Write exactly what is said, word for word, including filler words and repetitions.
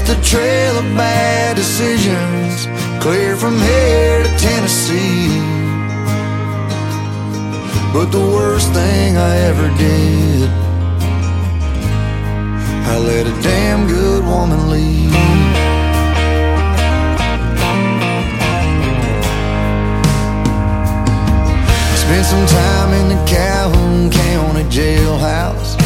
left a trail of bad decisions, clear from here to Tennessee. But the worst thing I ever did, I let a damn good woman lead. Spent some time in the Calhoun County jailhouse,